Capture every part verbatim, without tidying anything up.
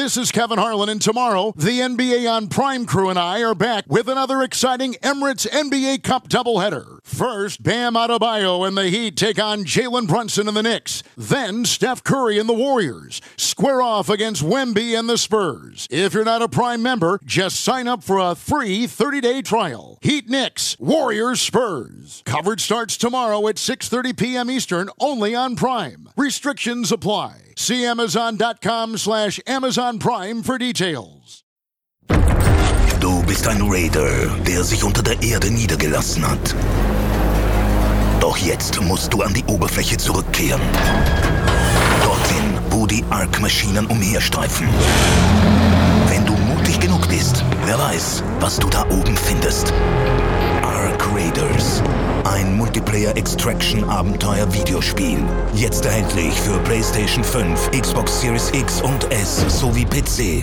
This is Kevin Harlan, and tomorrow, the N B A on Prime crew and I are back with another exciting Emirates N B A Cup doubleheader. First, Bam Adebayo and the Heat take on Jalen Brunson and the Knicks. Then, Steph Curry and the Warriors square off against Wemby and the Spurs. If you're not a Prime member, just sign up for a free thirty-day trial. Heat Knicks, Warriors Spurs. Coverage starts tomorrow at six thirty p.m. Eastern, only on Prime. Restrictions apply. See Amazon.com slash Amazon Prime for details. Du bist ein Raider, der sich unter der Erde niedergelassen hat. Doch jetzt musst du an die Oberfläche zurückkehren. Dorthin, wo die Ark-Maschinen umherstreifen. Wenn du mutig genug bist, wer weiß, was du da oben findest. Ark Raiders. Ein Multiplayer-Extraction-Abenteuer-Videospiel. Jetzt erhältlich für PlayStation fünf, Xbox Series X und S sowie P C.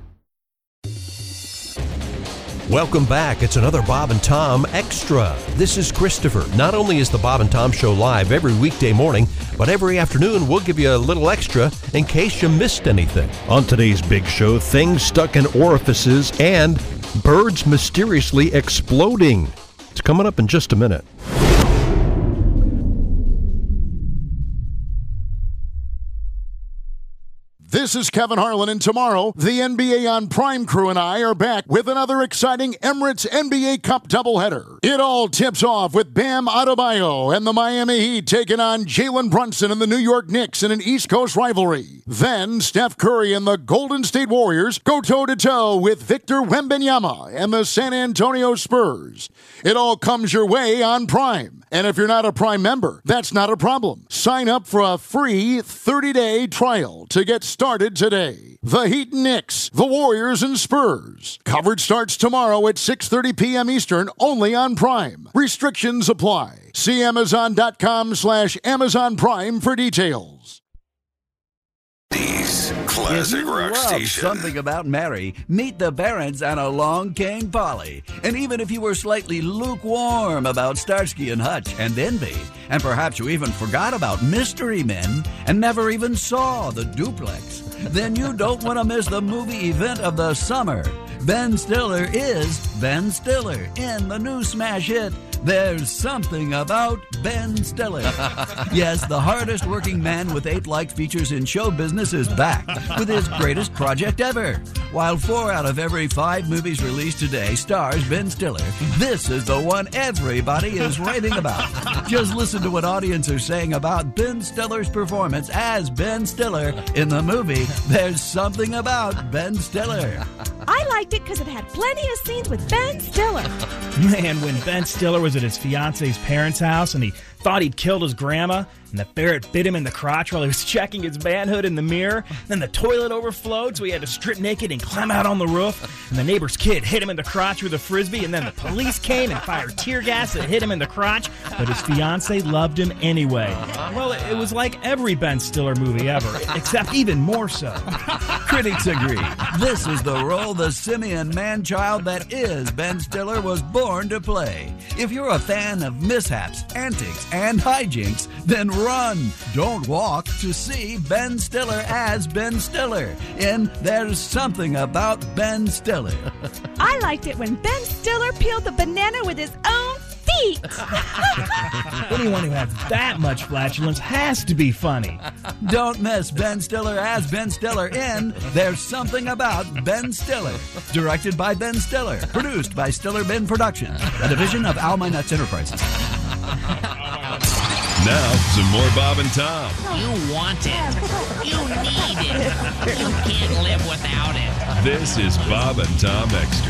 Welcome back. It's another Bob and Tom Extra. This is Christopher. Not only is the Bob and Tom Show live every weekday morning, but every afternoon we'll give you a little extra in case you missed anything. On today's big show, things stuck in orifices and birds mysteriously exploding. It's coming up in just a minute. This is Kevin Harlan, and tomorrow, the N B A on Prime crew and I are back with another exciting Emirates N B A Cup doubleheader. It all tips off with Bam Adebayo and the Miami Heat taking on Jalen Brunson and the New York Knicks in an East Coast rivalry. Then, Steph Curry and the Golden State Warriors go toe-to-toe with Victor Wembanyama and the San Antonio Spurs. It all comes your way on Prime. And if you're not a Prime member, that's not a problem. Sign up for a free thirty-day trial to get started today. The Heat and Knicks, the Warriors and Spurs. Coverage starts tomorrow at six thirty p.m. Eastern, only on Prime. Restrictions apply. See Amazon.com slash Amazon Prime for details. These classic if you rock love station. Something About Mary, meet the parents on Along Came Polly. And even if you were slightly lukewarm about Starsky and Hutch and Envy, and perhaps you even forgot about Mystery Men and never even saw The Duplex, then you don't want to miss the movie event of the summer. Ben Stiller is Ben Stiller in the new smash hit, There's Something About Ben Stiller. Yes, the hardest working man with eight liked features in show business is back with his greatest project ever. While four out of every five movies released today stars Ben Stiller, this is the one everybody is raving about. Just listen to what audiences are saying about Ben Stiller's performance as Ben Stiller in the movie There's Something About Ben Stiller. I liked it because it had plenty of scenes with Ben Stiller. Man, when Ben Stiller was at his fiance's parents' house and he thought he'd killed his grandma, and the ferret bit him in the crotch while he was checking his manhood in the mirror. Then the toilet overflowed, so he had to strip naked and climb out on the roof. And the neighbor's kid hit him in the crotch with a frisbee, and then the police came and fired tear gas that hit him in the crotch, but his fiancée loved him anyway. Well, it was like every Ben Stiller movie ever, except even more so. Critics agree. This is the role the simian man-child that is Ben Stiller was born to play. If you're a fan of mishaps, antics, and hijinks, then run, don't walk to see Ben Stiller as Ben Stiller in There's Something About Ben Stiller. I liked it when Ben Stiller peeled the banana with his own feet. Anyone who has that much flatulence has to be funny. Don't miss Ben Stiller as Ben Stiller in There's Something About Ben Stiller. Directed by Ben Stiller. Produced by Stiller Ben Productions, a division of Alma Nuts Enterprises. Now, some more Bob and Tom. You want it. You need it. You can't live without it. This is Bob and Tom Extra.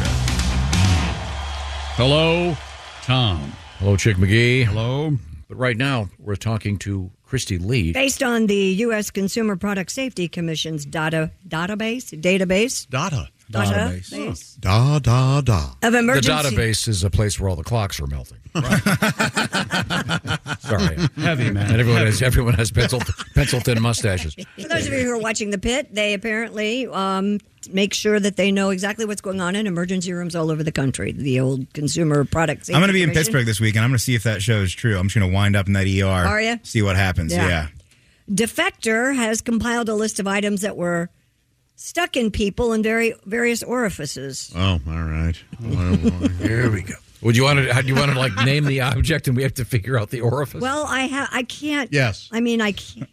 Hello, Tom. Hello, Chick McGee. Hello. But right now, we're talking to Christy Lee. Based on the U S Consumer Product Safety Commission's data database, database. Data. Database. Database. Da, da, da. Of emergency. The database is a place where all the clocks are melting. Right. Sorry. Heavy, man. And everyone Heavy. has, everyone has pencil, pencil thin mustaches. For those of you who are watching The Pit, they apparently um, make sure that they know exactly what's going on in emergency rooms all over the country. The old Consumer Product Safety I'm going to be in Commission. Pittsburgh this week, and I'm going to see if that show is true. I'm just going to wind up in that E R. Are you? See what happens. Yeah. Yeah. Defector has compiled a list of items that were stuck in people in very various orifices. Oh, all right. Here we go. Would you want to? How do you want to like name the object, and we have to figure out the orifice? Well, I have. I can't. Yes. I mean, I can't.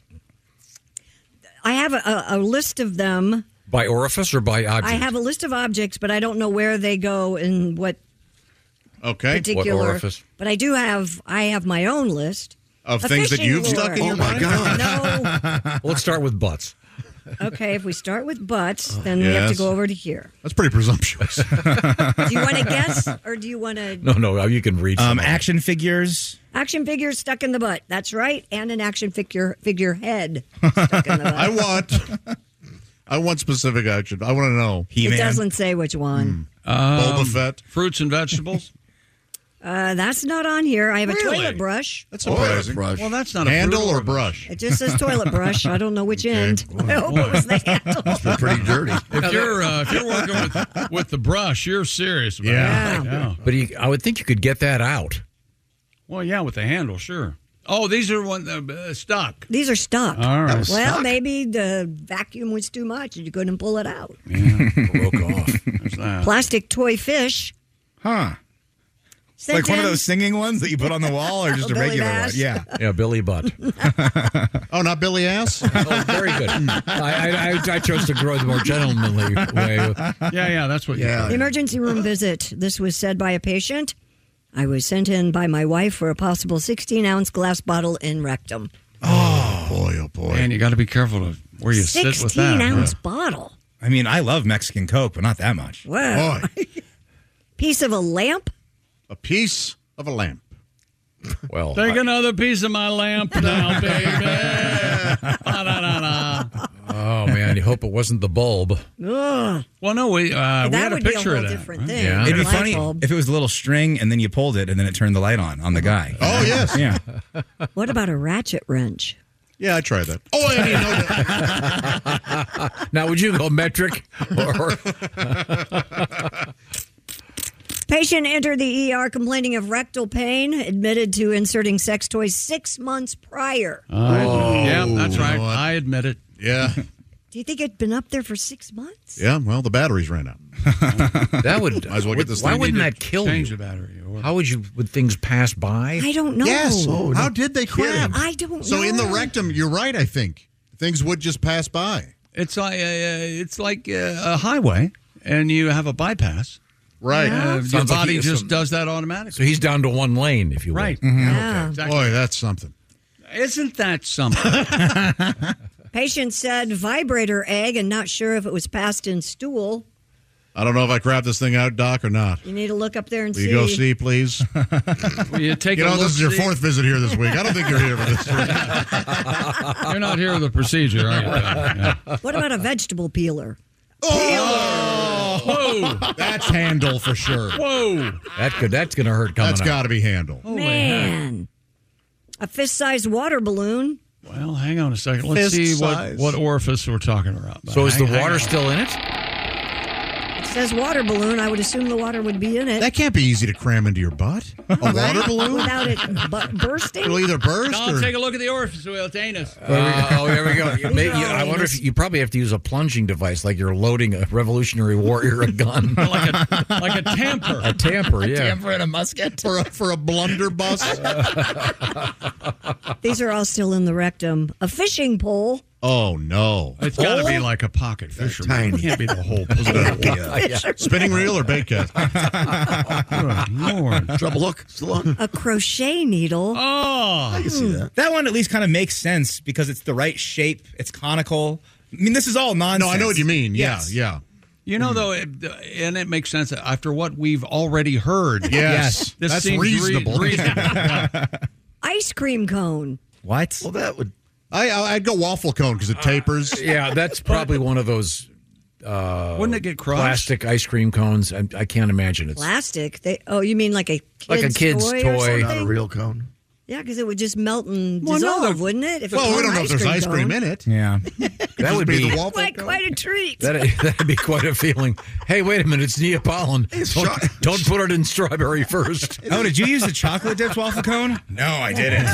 I have a, a list of them. By orifice or by object? I have a list of objects, but I don't know where they go and what. Okay. Particular. What orifice? But I do have. I have my own list of a things that fishing you've lure. stuck in your Oh my body. God! No. Let's start with butts. Okay, if we start with butts, then we have to Yes. go over to here. That's pretty presumptuous. Do you want to guess, or do you want to? No, no, you can read. Um, some. action figures. Action figures stuck in the butt. That's right, and an action figure figure head stuck in the butt. I want. I want specific action. I want to know. It doesn't say which one. Um, Boba Fett. Fruits and vegetables. Uh, that's not on here. I have a Really? toilet brush. That's surprising. Well, that's not a handle fruit or brush. It just says toilet brush. I don't know which end. I hope it was the handle. Pretty dirty. If you're uh, if you're working with, with the brush, you're serious about Yeah. it. Yeah. But you, I would think you could get that out. Well, yeah, with the handle, sure. Oh, these are one uh, stuck. These are stuck. All right. That was Well, stuck? maybe the vacuum was too much and you couldn't pull it out. Yeah. Broke off. There's that. Plastic toy fish. Huh. Sent Like one of in. those singing ones that you put on the wall, or just a Billy regular Bass. one? Yeah. Yeah, Billy Butt. Oh, not Billy Ass? Oh, very good. I, I, I, I chose to grow the more gentlemanly way. Yeah, yeah, that's what. Yeah. Emergency room visit. This was said by a patient. I was sent in by my wife for a possible sixteen ounce glass bottle in rectum. Oh, boy, oh, boy. Man, you got to be careful of where you sit with that. sixteen ounce huh? bottle. I mean, I love Mexican Coke, but not that much. Wow. Boy. Piece of a lamp. A piece of a lamp. Well, Take I- another piece of my lamp now, baby. Ba-da-da-da. oh man, you hope it wasn't the bulb. Ugh. Well, no, we uh, we That had a would be a picture whole of that. different right? thing. Yeah. It'd be Light funny bulb. if it was a little string and then you pulled it and then it turned the light on on the guy. Oh, yes. Yeah. What about a ratchet wrench? Yeah, I tried that. Oh, I didn't know that. Now, would you go metric? Or Patient entered the E R complaining of rectal pain, admitted to inserting sex toys six months prior. Oh, yeah, that's right. You know what? I admit it. Yeah. Do you think it'd been up there for six months? Yeah, well, the batteries ran out. that would. Might as well get this Why thing. wouldn't Need to that kill Change you? the battery. Or... How would you? Would things pass by? I don't know. Yes. How did they crab? I don't So know. in the rectum, you're right, I think. Things would just pass by. It's like uh, it's like uh, a highway, and you have a bypass. Right. Uh, your Sounds like body he is just some- does that automatically. So he's down to one lane, if you will. Right. Yeah. Exactly. Boy, that's something. Isn't that something? Patient said vibrator egg and not sure if it was passed in stool. I don't know if I crap this thing out, Doc, or not. You need to look up there and Will see. you go see, please? Will you take You a know, look, this is your see? fourth visit here this week. I don't think you're here for this week. You're not here with the procedure, are you? Yeah. What about a vegetable peeler? Oh! Whoa! That's handle for sure. Whoa! That could. That's going to hurt coming That's up. got to be handle. Man. A fist-sized water balloon. Well, hang on a second. Let's Fist see what, size. what orifice we're talking about. So is Hang- the hang water on. still in it? It says water balloon. I would assume the water would be in it. That can't be easy to cram into your butt. A water balloon? Without it bu- bursting. It'll either burst Tom, or... take a look at the orifice wheel. It's anus. Uh, oh, there we go. You may- are you- I all wonder anus. if you probably have to use a plunging device, like you're loading a Revolutionary Warrior a gun, like a like a tamper. a tamper. Yeah. Tamper and a musket. For a, for a blunderbuss? These are all still in the rectum. A fishing pole. Oh, no. It's got to be like a pocket fisherman. Tiny. It can't be the whole pole. Spinning reel or bait cast? Good Lord. Trouble hook still on. A crochet needle. Oh. I can see that. That one at least kind of makes sense because it's the right shape. It's conical. I mean, this is all nonsense. No, I know what you mean. Yeah, Yes. yeah. You know, though, it, and it makes sense after what we've already heard. Yes. This That's seems re- reasonable. reasonable. Yeah. Ice cream cone. What? Well, that would. I, I'd go waffle cone because it tapers. Yeah, that's probably one of those uh, Wouldn't it get crushed? plastic ice cream cones. I, I can't imagine it's Plastic. They. Oh, you mean like a kid's like a kid's toy? toy. Or something? Not a real cone. Yeah, because it would just melt and Well, no, dissolve, they're- wouldn't it? If it Well, was we don't an know if there's ice cream cone. in it. Yeah. that would be the waffle Quite, cone. quite a treat. that that'd be quite a feeling. Hey, wait a minute, it's Neapolitan. Don't, don't put it in strawberry first. Oh, did you use the chocolate dipped waffle cone? No, I didn't.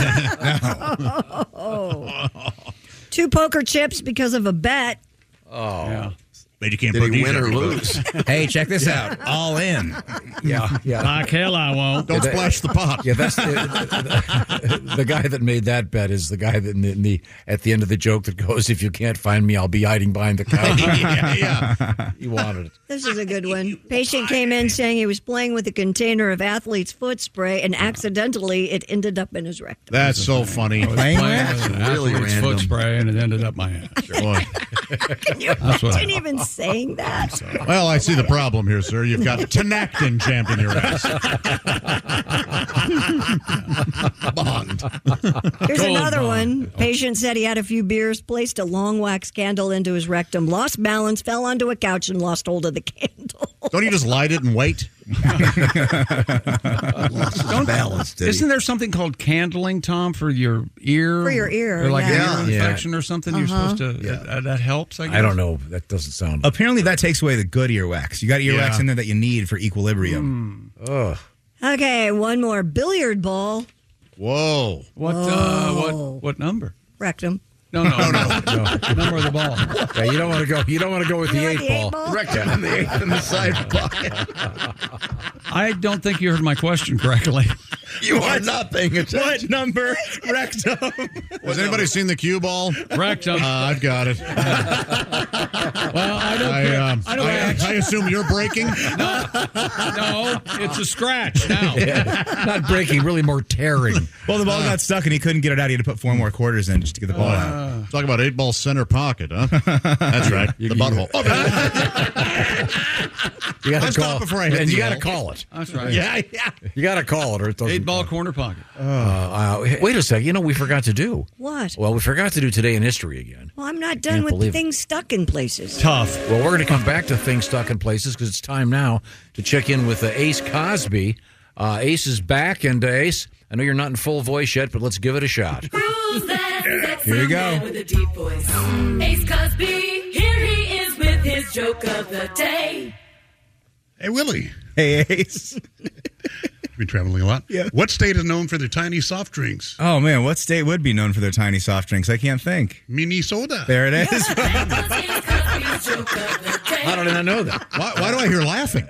No. Two poker chips because of a bet. Oh, Yeah. But you can't Did put he these win or everywhere. lose? Hey, check this out. All in. Yeah, yeah. Like hell I won't. Don't Yeah, that- splash the pot. Yeah, that's the, the, the guy that made that bet is the guy that in the, in the at the end of the joke that goes, "If you can't find me, I'll be hiding behind the couch." yeah, yeah. He wanted it. This is a good one. Patient came in saying he was playing with a container of athlete's foot spray, and accidentally it ended up in his rectum. That's so funny. Playing Playing with? with an really athlete's random. foot spray, and it ended up my ass. Boy. Can you That's what I imagine even saying that? Well, I see the problem here, sir. You've got Tenactin jammed in your ass. Bond. Here's Gold another bond. one. Patient said he had a few beers, placed a long wax candle into his rectum, lost balance, fell onto a couch, and lost hold of the candle. Don't you just light it and wait? Lost his balance, did he? Isn't there something called candling, Tom, for your ear? For your ear, Or like yeah. an ear infection or something? You're Uh-huh. supposed to, Yeah. uh, that helps, I guess? I don't know. That doesn't sound. Apparently, that takes away the good earwax. You got earwax Yeah. in there that you need for equilibrium. Ugh. Okay, one more. Billiard ball, Whoa. What, uh, Whoa. what, what number? rectum. No, no, no, no. No. Number of the ball. Yeah, you don't want to go. You don't want to go with You the want eight the eight ball. ball? Rectum and the eighth in the side pocket. I don't think you heard my question correctly. You are not paying attention. What number? Rectum. Has anybody seen the cue ball? Rectum. Uh, I've got it. Well, I don't I, care. um, I don't I, act- I assume you're breaking. No, no, it's a scratch now. Yeah. Not breaking, really more tearing. Well, the ball got stuck and he couldn't get it out. He had to put four more quarters in just to get the ball out. Talk about eight ball center pocket, huh? That's right. The butthole. Oh, You got I to stopped call before I hit and the you got to hole. call it. That's right. yeah, yeah. You got to call it, or it doesn't. Eight ball corner pocket. Uh, uh, wait a second. You know, we forgot to do. What? Well, we forgot to do Today in History again. Well, I'm not done Can't with believe it. things stuck in places. Tough. Well, we're going to come back to things stuck in places because it's time now to check in with uh, Ace Cosby. Uh, Ace is back, and uh, Ace, I know you're not in full voice yet, but let's give it a shot. Here you go. With a deep voice. Ace Cosby, here he is with his joke of the day. Hey, Willie. Hey, Ace. You've been traveling a lot. Yeah. What state is known for their tiny soft drinks? Oh, man. What state would be known for their tiny soft drinks? I can't think. Minnesota. There it is. Ace Cosby's joke of the day. How did I not know that? Why, why do I hear laughing?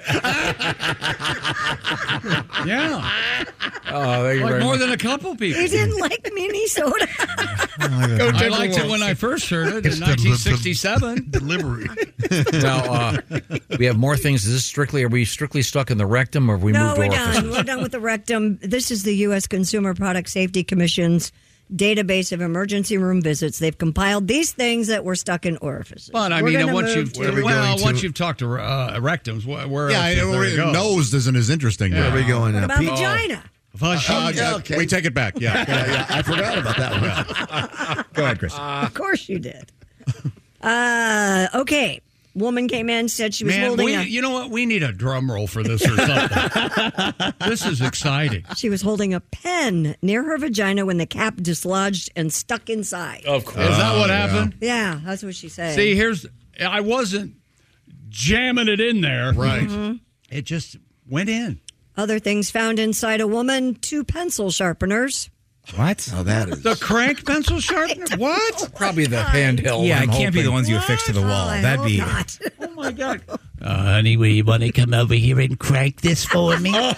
Yeah. Oh, thank you Like very more much. than a couple people. He didn't like Minnesota. I liked it when I first heard it in nineteen sixty-seven. Delivery. Now, uh, we have more things. Is this strictly, are we strictly stuck in the rectum, or have we No, moved we're orifices? done. We're done with the rectum. This is the U S Consumer Product Safety Commission's database of emergency room visits. They've compiled these things that were stuck in orifices. But I We're mean, gonna once move you've to- well, to? once you've talked to uh, rectums, where, where Yeah, else I, is there to go? nosed isn't as interesting. Where now. are we going What now? about Pete? vagina? Uh, Yeah, okay. We take it back. Yeah. Yeah, yeah, I forgot about that one. Go ahead, Chris. Of course you did. Uh, okay. Woman came in, said she was Man, holding we, a you know what? We need a drum roll for this or something. This is exciting. she was holding a pen near her vagina when the cap dislodged and stuck inside. Of course. Is that what happened? Yeah, that's what she said. See, here's I wasn't jamming it in there. Right. Mm-hmm. It just went in. Other things found inside a woman: two pencil sharpeners. What? Oh, that is. The crank pencil sharpener? What? Probably the handheld. Yeah, I'm it can't be the hoping. ones you affix to the wall. Oh, I That'd hope be. not. Oh my God. Uh, honey, will you want to come over here and crank this for me? What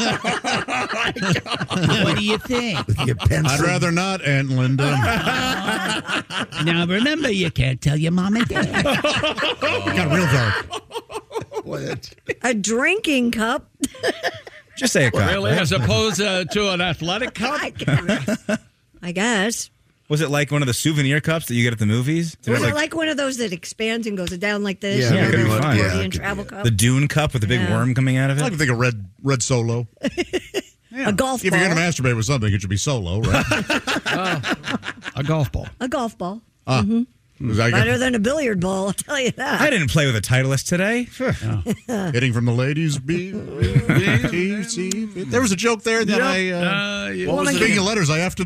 do you think? With your pencil. I'd rather not, Aunt Linda. Now, remember, you can't tell your mom and dad. Got real dark. What? A drinking cup. Just say a cup. Really? As opposed uh, to an athletic cup? I guess. I guess. Was it like one of the souvenir cups that you get at the movies? Did it Was have, it like one of those that expands and goes down like this? Yeah, You know, it could be the fun. accordion Yeah, it could travel be. cup. the Dune cup with the big Yeah. worm coming out of I it? like to think of red red solo. A golf If ball. you're going to masturbate with something, it should be solo, right? A golf ball. A golf ball. Ah. hmm Is that Better good? than a billiard ball, I'll tell you that. I didn't play with a Titleist today. Hitting from the ladies' B. T, C. There was a joke there that I. Uh, Uh, yeah. what was the Speaking of letters, I have to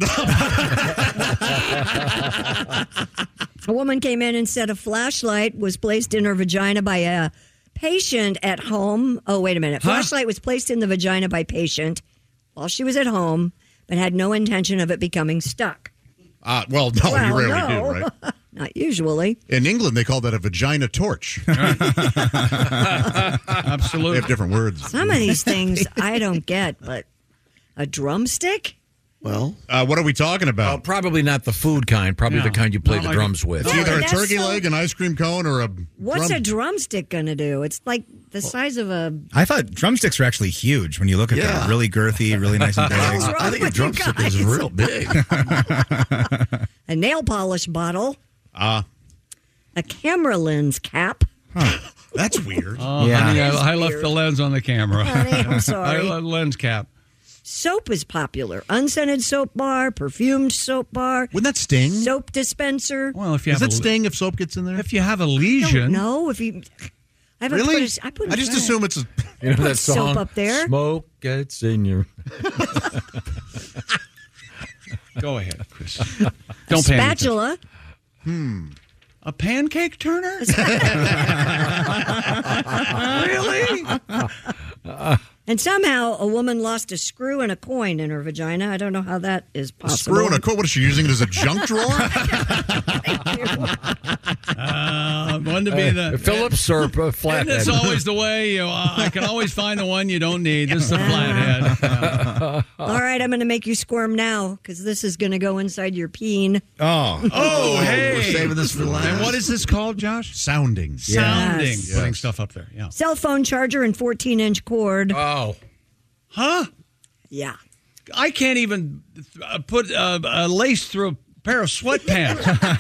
A woman came in and said a flashlight was placed in her vagina by a patient at home. Oh, wait a minute. Huh? Flashlight was placed in the vagina by patient while she was at home, but had no intention of it becoming stuck. Uh, well, no, Well, you rarely no. do, right? Not usually. In England, they call that a vagina torch. Absolutely. They have different words. Some of these things I don't get, but a drumstick? Well, uh, what are we talking about? Well, probably not the food kind. Probably Yeah. the kind you play Not the like- drums with. It's Yeah, either a that's turkey so- leg, an ice cream cone, or a What's drum. a drumstick going to do? It's like the size of a... I thought drumsticks were actually huge when you look at Yeah. them. Really girthy, really nice and big. What's wrong I think a with you drumstick is guys? real big. A nail polish bottle. Ah, A camera lens cap. that's weird. Oh, Yeah. honey, I, That is I left weird. the lens on the camera. Honey, I'm I sorry. left the lens cap. Soap is popular. Unscented soap bar, perfumed soap bar, Wouldn't that sting? soap dispenser. Well, if you Does have that a, sting if soap gets in there? if you have a I don't lesion, know if you... I haven't Really? Put a, I, put a I just trash- assume it's a. You know put that soap song? up there. Smoke gets in your. go ahead, Chris. Don't pay any Spatula. attention. A pancake turner? Really? And somehow a woman lost a screw and a coin in her vagina. I don't know how that is A possible. screw and a coat. What is she using it as a junk drawer? Uh, one to be the Phillips or uh, And flathead. it's always the way. You know, uh, I can always find the one you don't need. This is the flathead. Uh, All right, I'm going to make you squirm now because this is going to go inside your peen. Oh. oh, hey. We're saving this for last. And what is this called, Josh? Sounding. Sounding. Yes. Putting stuff up there. Yeah. Cell phone charger and fourteen inch cord. Oh. Huh? Yeah. I can't even uh, put uh, a lace through a pair of sweatpants.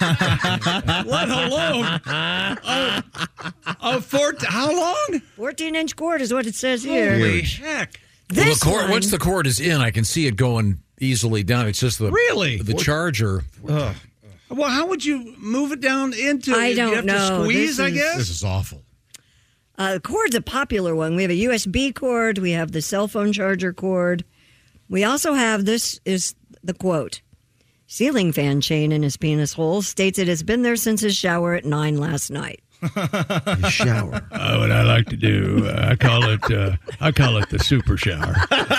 Let alone a, a four. How long? fourteen inch cord is what it says here. Holy heck! Well, This the cord, one, once the cord is in, I can see it going easily down. It's just the Really? the charger. Well, how would you move it down into? I you don't have know. To squeeze, This I is- guess. This is awful. uh, the cord's a popular one. We have a U S B cord. We have the cell phone charger cord. We also have, this is the quote, ceiling fan chain in his penis hole states it has been there since his shower at nine last night. Shower. Uh, what I like to do, uh, I call it, uh, I call it the super shower.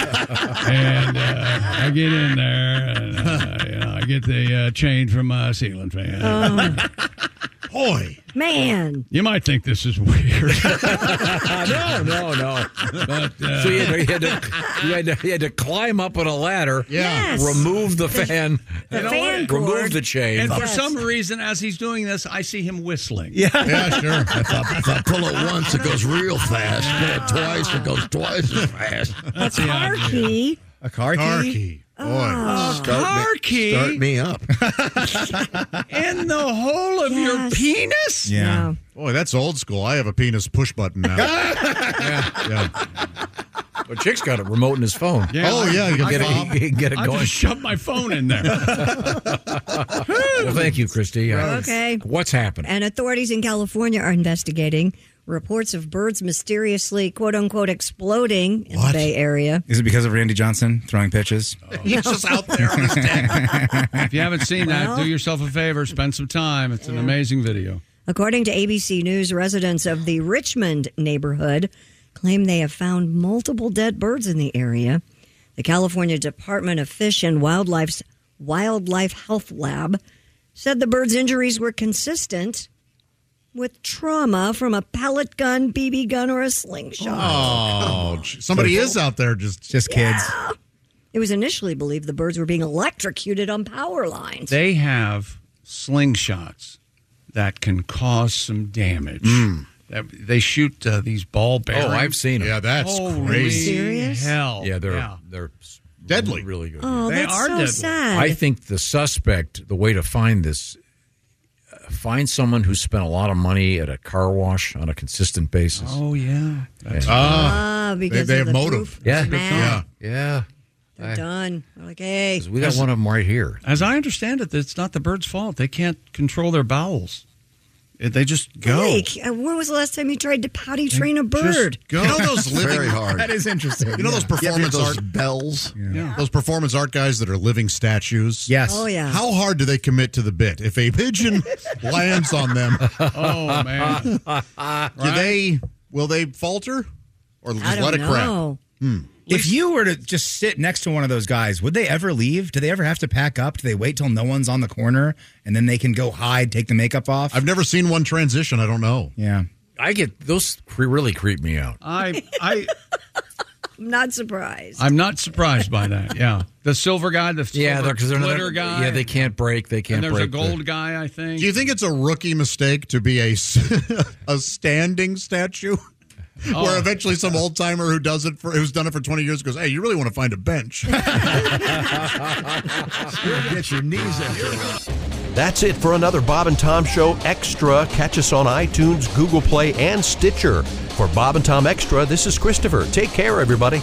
And uh, I get in there, and uh, you know, I get the uh, chain from my ceiling fan. Oh, Boy. man. You might think this is weird, no, no, no. but uh, So you had, to, you, had to, you, had to, you had to climb up on a ladder, Yeah. Yes. remove the fan, The know fan what? remove cord. the chain. and for Yes. some reason, as he's doing this, I see him whistling. Yeah. Yeah, sure. If I, if I pull it once, it goes real fast. Pull it twice, it goes twice as fast. That's car key. A car key? Car key. Boy. Oh. Car me, key Start me up. in the hole of your Yes. penis? Yeah. Boy, that's old school. I have a penis push button now. yeah. But Chick's got a remote in his phone. Yeah. Oh, yeah. You can Get fob. it, you can get it I going. just shoved my phone in there. Well, thank you, Christy. Uh, Okay. What's happening? And authorities in California are investigating reports of birds mysteriously, quote unquote, exploding in What? the Bay Area. Is it because of Randy Johnson throwing pitches? He's just out there on his deck. If you haven't seen that, Well- do yourself a favor, spend some time. It's an amazing video. According to A B C News, residents of the Richmond neighborhood claim they have found multiple dead birds in the area. The California Department of Fish and Wildlife's Wildlife Health Lab said the birds' injuries were consistent with trauma from a pellet gun, B B gun, or a slingshot. Oh, gee. Somebody is out there just. Just kids. Yeah. It was initially believed the birds were being electrocuted on power lines. They have slingshots that can cause some damage. That- They shoot uh, these ball bearings. Oh, I've seen them. Yeah, that's Holy crazy. Serious? hell. Yeah, they're Yeah. they're Deadly. really good. Oh, They that's are so deadly. sad. I think the suspect, the way to find this, uh, find someone who spent a lot of money at a car wash on a consistent basis. Oh, yeah. That's Ah, because they of have the motive. proof. Yeah. It's mad. Yeah. Yeah. They're done. They're like, hey. We got one of them right here. As I understand it, it's not the bird's fault. They can't control their bowels. It- They just go. Blake, uh, when was the last time you tried to potty train a bird? Go. You know those living Very hard. That is interesting. You know those You ever performance get those art bells? Yeah. those performance art guys that are living statues? Yes. Oh, yeah. How hard do they commit to the bit? If a pigeon lands on them, Oh, man. do they will they falter or just I don't let it crap? know. Hmm. If you were to just sit next to one of those guys, would they ever leave? Do they ever have to pack up? Do they wait till no one's on the corner and then they can go hide, take the makeup off? I've never seen one transition. I don't know. Yeah. I get those cre- really creep me out. I I I'm not surprised. I'm not surprised by that. Yeah, the silver guy, the Yeah, silver they're, 'cause they're glitter not, guy. yeah, they can't break. They can't and there's break. a gold guy, I think. Do you think it's a rookie mistake to be a, s- a standing statue? Oh. Where eventually some old timer who does it for who's done it for twenty years goes, hey, you really want to find a bench? Get your knees after. That's it for another Bob and Tom Show Extra. Catch us on iTunes, Google Play, and Stitcher. For Bob and Tom Extra, this is Christopher. Take care, everybody.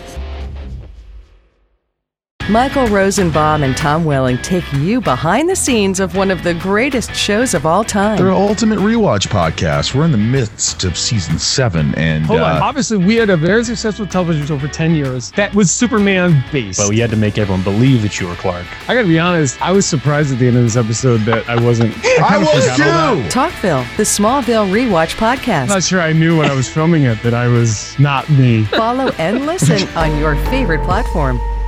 Michael Rosenbaum and Tom Welling take you behind the scenes of one of the greatest shows of all time. They're an ultimate rewatch podcast. We're in the midst of season seven, and Hold on. uh, Obviously, we had a very successful television show for ten years that was Superman based. But we had to make everyone believe that you were Clark. I got to be honest, I was surprised at the end of this episode that I wasn't. I, I was forgot all that. Talkville, the Smallville rewatch podcast. I'm not sure I knew when I was filming it that I was not me. Follow and listen on your favorite platform.